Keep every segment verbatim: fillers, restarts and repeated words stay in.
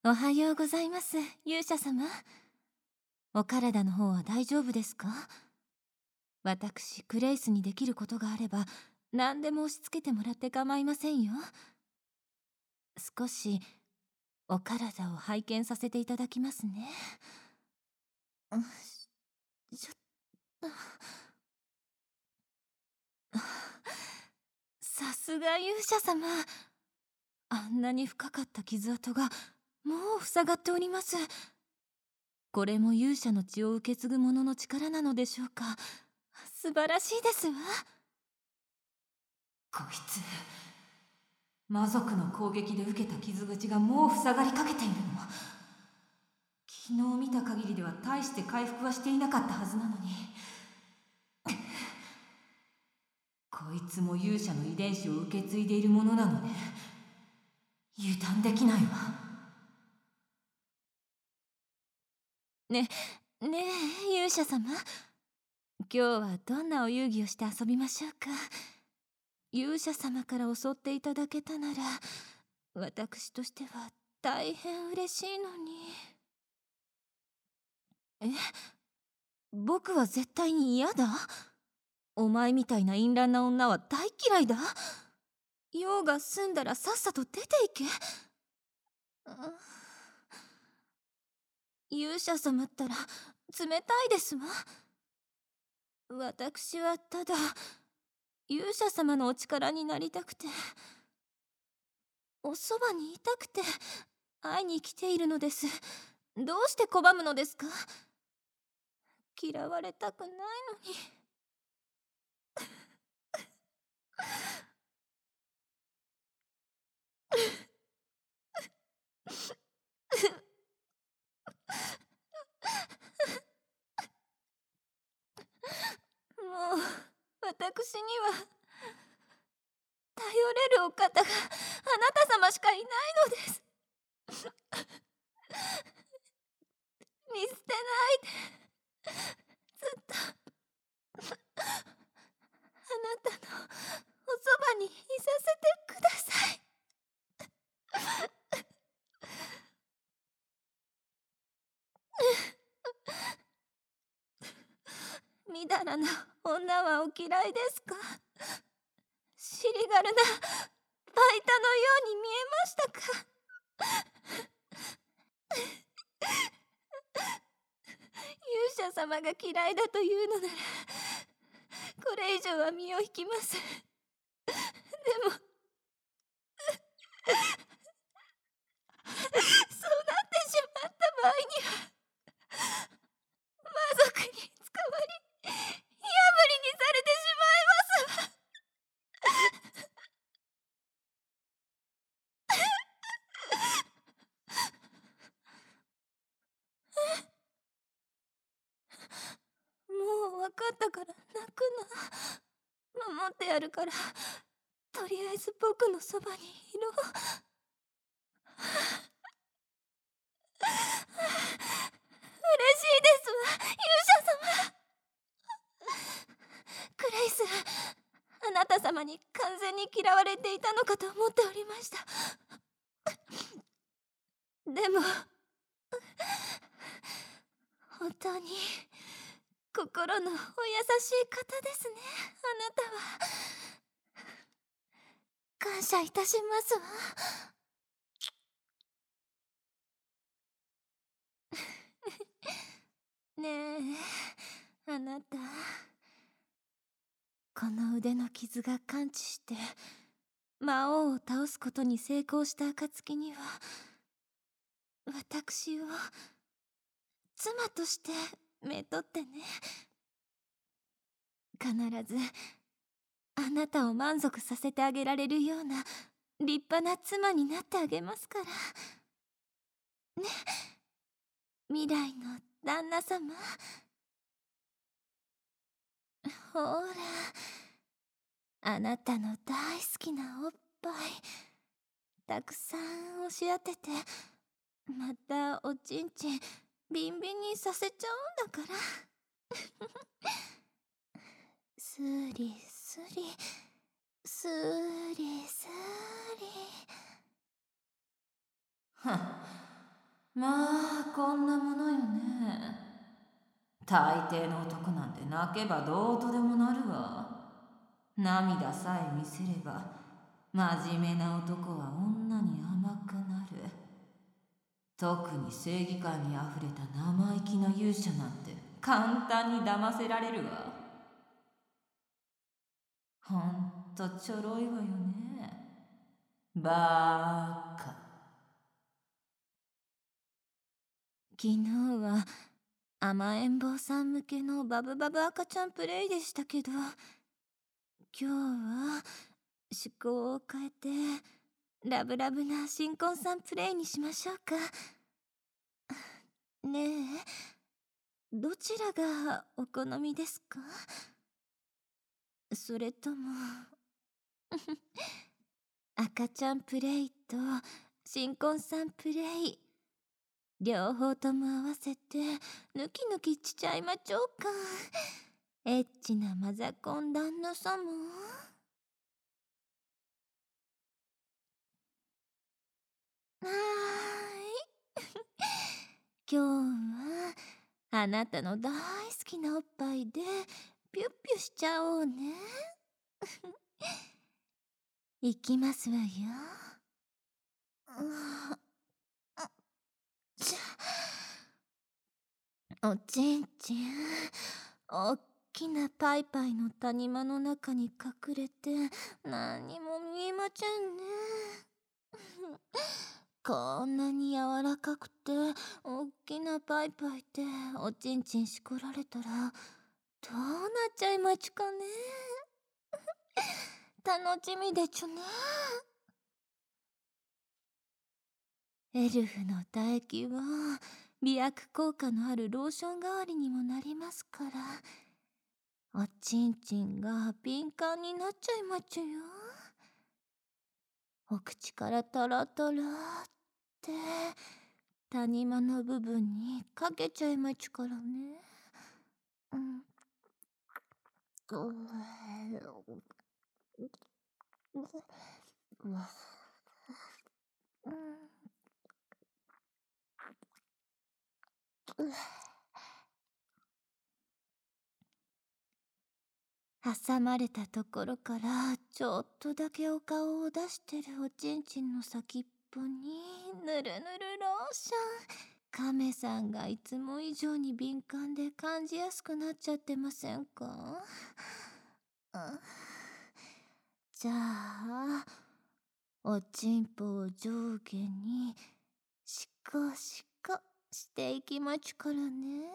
おはようございます、勇者様。お体の方は大丈夫ですか？私、クレイスにできることがあれば、何でも押し付けてもらって構いませんよ。少し、お体を拝見させていただきますね。うん、ちょっと。さすが勇者様。あんなに深かった傷跡が、もう塞がっております。これも勇者の血を受け継ぐ者の力なのでしょうか。素晴らしいですわ。こいつ、魔族の攻撃で受けた傷口がもう塞がりかけているの。昨日見た限りでは大して回復はしていなかったはずなのに。こいつも勇者の遺伝子を受け継いでいるものなのね。油断できないわ。ね、ねえ、勇者様。今日はどんなお遊戯をして遊びましょうか。勇者様から襲っていただけたなら、私としては大変嬉しいのに。え？僕は絶対に嫌だ？お前みたいな淫乱な女は大嫌いだ。用が済んだらさっさと出ていけ。勇者様ったら冷たいですわ。私はただ勇者様のお力になりたくて、おそばにいたくて会いに来ているのです。どうして拒むのですか？嫌われたくないのに。もう私には頼れるお方があなた様しかいないのです。見捨てないで。ずっとあなたのおそばにいさせてください。みだらな女はお嫌いですか？尻軽なバイタのように見えましたか？勇者様が嫌いだというのなら、これ以上は身を引きます。でもそうなってしまった場合には、魔族に捕まり火あぶりにされてしまいますわ。もう分かったから泣くな。守ってやるから、とりあえず僕のそばにいろ。嬉しいですわ、勇者様。クレイス、あなた様に完全に嫌われていたのかと思っておりました。でも本当に心のお優しい方ですね、あなたは。感謝いたしますわ。ねえ、あなた。この腕の傷が完治して魔王を倒すことに成功した暁には、私を妻としてめとってね。必ずあなたを満足させてあげられるような立派な妻になってあげますからね、未来の旦那様。ほら、あなたの大好きなおっぱいたくさん押し当てて、またおちんちんビンビンにさせちゃうんだからスリスリスリスリ。はっ、 まあこんなものよね。大抵の男なんて泣けばどうとでもなるわ。涙さえ見せれば真面目な男は女に甘くなる。特に正義感にあふれた生意気な勇者なんて簡単に騙せられるわ。ほんとちょろいわよね。バーカ。昨日は甘えん坊さん向けのバブバブ赤ちゃんプレイでしたけど、今日は趣向を変えてラブラブな新婚さんプレイにしましょうか。ねえ、どちらがお好みですか？それとも赤ちゃんプレイと新婚さんプレイ両方とも合わせて抜き抜きしちゃいまちょうか。エッチなマザコン旦那様。はーい今日はあなたの大好きなおっぱいでピュッピュしちゃおうね。いきますわよ。おちんちん、おっきなパイパイの谷間の中に隠れて何も見えませんね。こんなに柔らかくておっきなパイパイでおちんちんしこられたらどうなっちゃいまちかね。楽しみでちゅね。エルフの唾液は美白効果のあるローション代わりにもなりますから、おちんちんが敏感になっちゃいまちゅよ。お口からタラタラって谷間の部分にかけちゃいまちゅからね。うん。うわ。挟まれたところからちょっとだけお顔を出してるおちんちんの先っぽにぬるぬるローション。カメさんがいつも以上に敏感で感じやすくなっちゃってませんか？じゃあおちんぽを上下にシコシコしていきまちゅからね。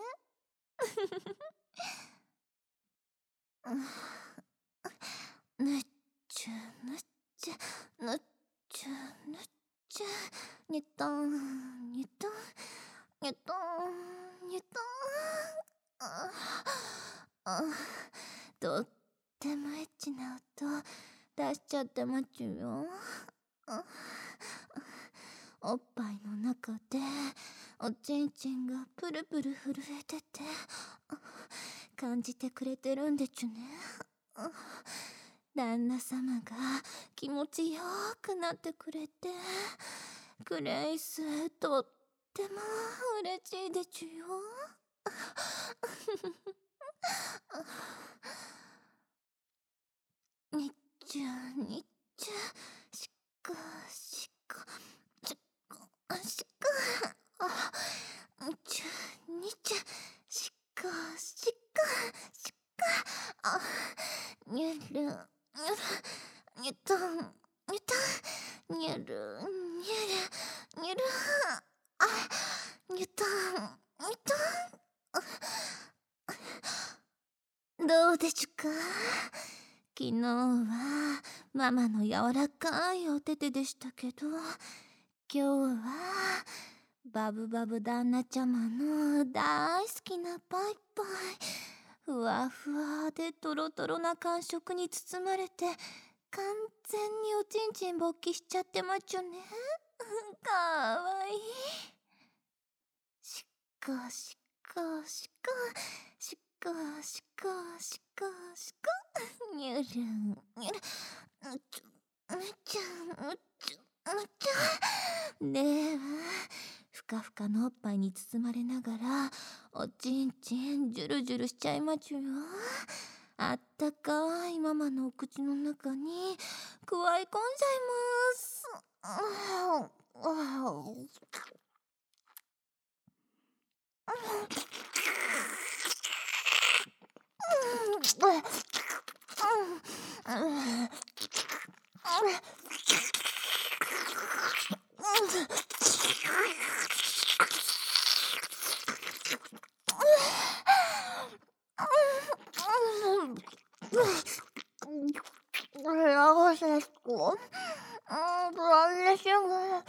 ぬっちゅぬっちゅぬっちゅぬっちゅにとんにとんにとんにとん。あとってもエッチな音出しちゃってまちゅよ。おっぱいの中でおちんちんがプルプル震えてて感じてくれてるんでちゅね。旦那様が気持ちよくなってくれてグレイスとっても嬉しいでちゅよ。にっちゅにっちゅしこしこしこしこにっちゅにっちゅしこしこしこにゅるにゅるにとんにとんにゅるにゅるにゅるあにとんにとん。どうでちゅか？昨日はママの柔らかいお手手でしたけど、今日はバブバブ旦那ちゃまの大好きなパイパイふわふわでトロトロな感触に包まれて完全におちんちん勃起しちゃってまちゅね。かわいい。しこしこしこしこしこしこしこにゅるにゅるにゅちゅにゅちゅにゅちゅにゅちゅ。では深かふかのおっぱいに包まれながらおちんちんジュルジュルしちゃいまちゅよ。あったかいママのお口の中にくわえ込んじゃいます。Ragoshesco. Brandeshinga.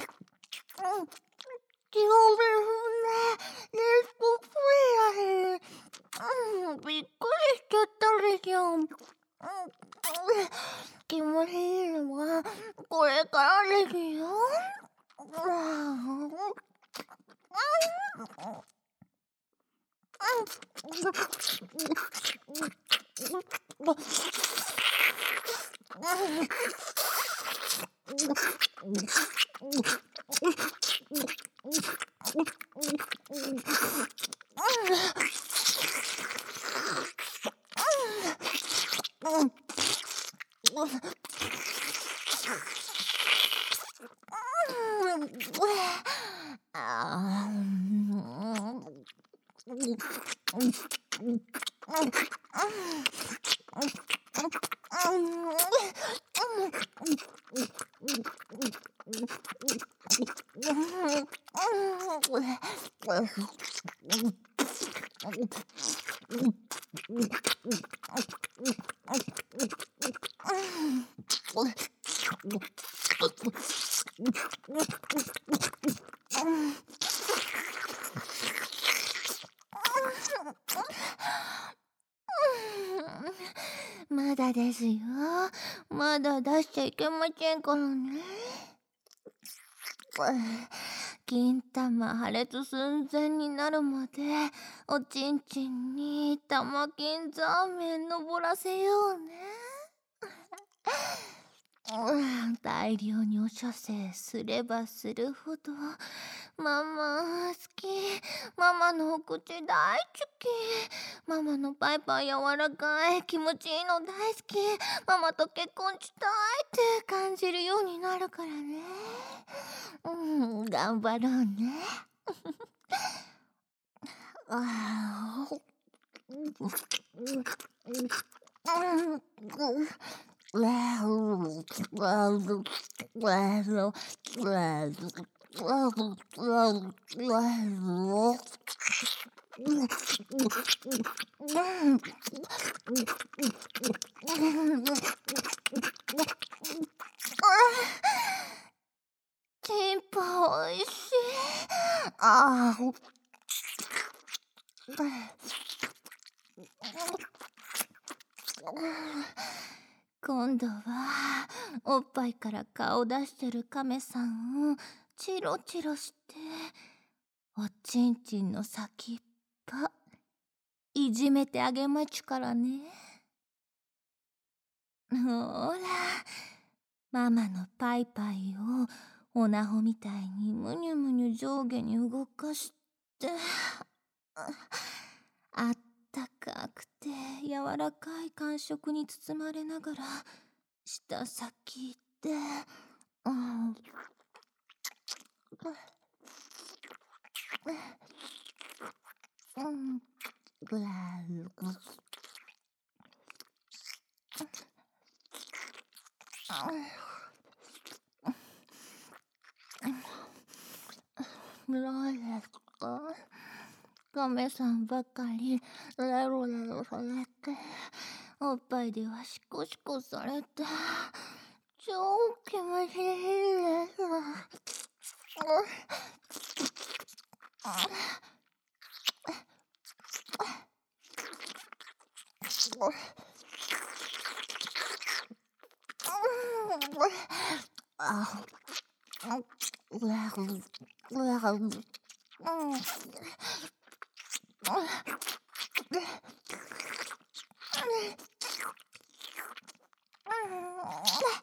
Tioverne. Nespofuya. びっくりしちゃったでしょ。気持ちいいのはこれからですよ。まだですよ。まだ出しちゃいけませんからね。金玉破裂寸前になるまでおちんちんに玉金ザーメン登らせようね。大量にお射精すればするほどママ好き。ママのお口大好き。ママのパイパイ柔らかい気持ちいいの大好き。ママと結婚したいって感じるようになるからね。うん、頑張ろうね。ああ。チンポおいしい。ああ。今度はおっぱいから顔出してるカメさんをチロチロしておちんちんの先っぽいじめてあげまちゅからね。ほらママのパイパイをおなほみたいにむにゅむにゅ上下に動かしてあったかくて柔らかい感触に包まれながら舌先で、うん、うん、ぐらぐどうですか？カメさんばかりレロレロされておっぱいではシコシコされて超気持ちいいです。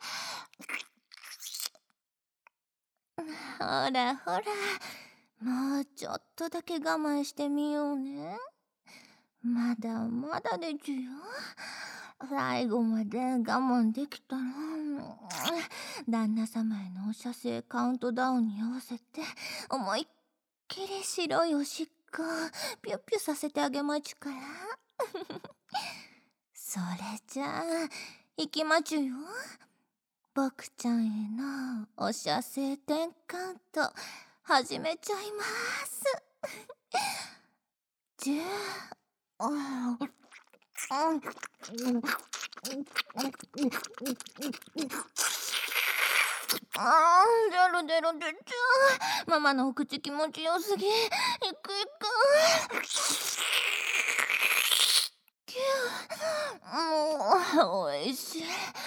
ほらほら、もょっとだけ我慢してみようね。まだまだでちゅよ。最後まで我慢できたら、旦那様へのお射精カウントダウンに合わせて思いっきり白いおしっこピュッピュさせてあげまちゅから。それじゃあいきまちゅよ。僕ちゃんへのお射精テンカウント始めちゃいます。じゅう、あーあー、出る出る出ちゃう。ママのお口気持ちよすぎ。いくいく。きゅう、もうおいしい。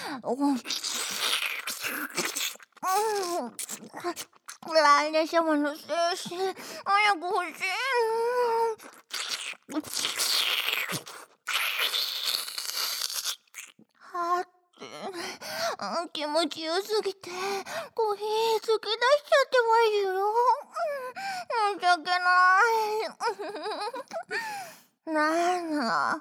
来年様の精神早く欲しい。はってあ気持ちよすぎてコーヒー突き出しちゃってますよ。申し訳ない。なんだ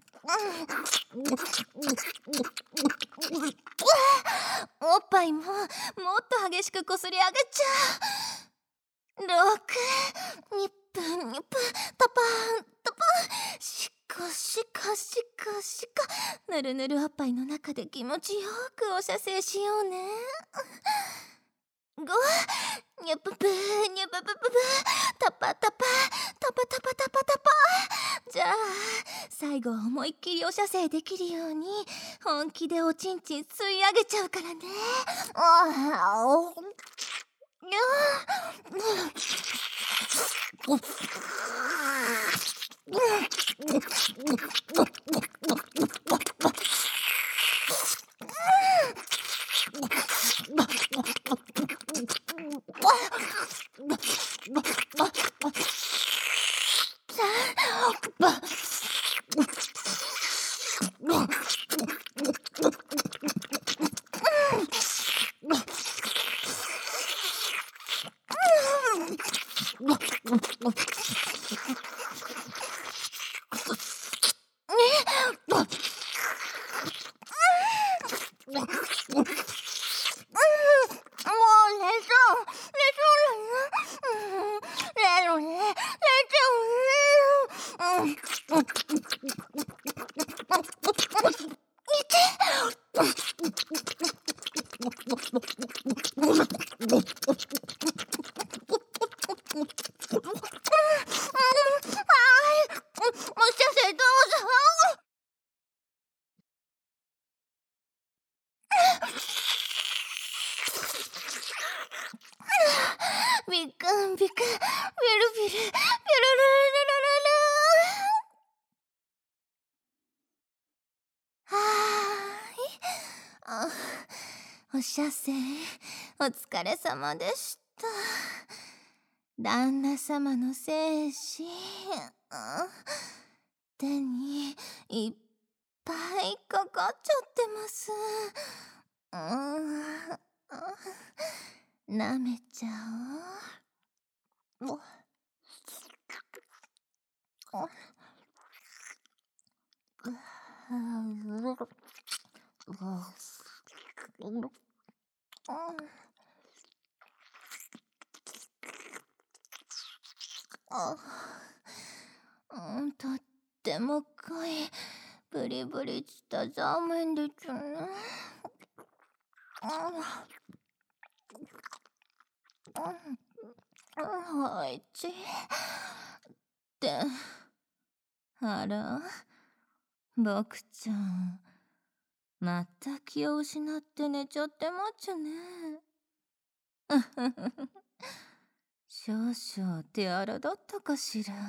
おっぱいももっと激しくこすり上げちゃう。ろく、にぷんにぷん、タパンタパン、しこしこしこしこ、ぬるぬるおっぱいの中で気持ちよくお射精しようね。ご、にゅぷぷにゅぷぷぷぷ、タパタパタパタパタパタパ。じゃあ最後は思いっきりお射精できるように本気でおちんちん吸い上げちゃうからね。あおビクンビクンビルビルビルルルルルル。はーい、あお射精お疲れ様でした。旦那様の精子手にいっぱいかかっちゃってます。うん、なめちゃおう。あ、うん、とっても濃いブリブリしたザーメンでちゅね。おいちって、あら僕ちゃんまた気を失って寝ちゃってまっちゃね。少々手荒だったかしら。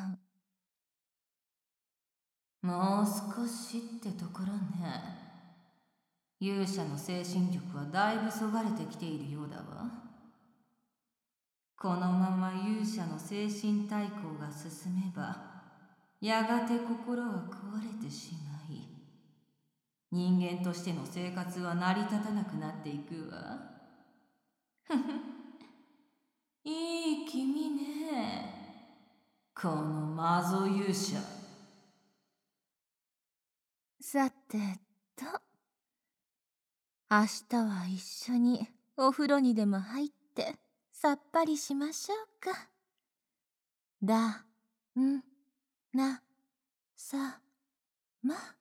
もう少しってところね。勇者の精神力はだいぶそがれてきているようだわ。このまま勇者の精神対抗が進めばやがて心は壊れてしまい人間としての生活は成り立たなくなっていくわ。ふふいい君ね。 このマゾ勇者。 さてと、明日は一緒にお風呂にでも入ってさっぱりしましょうか。だ、ん、な、さ、ま。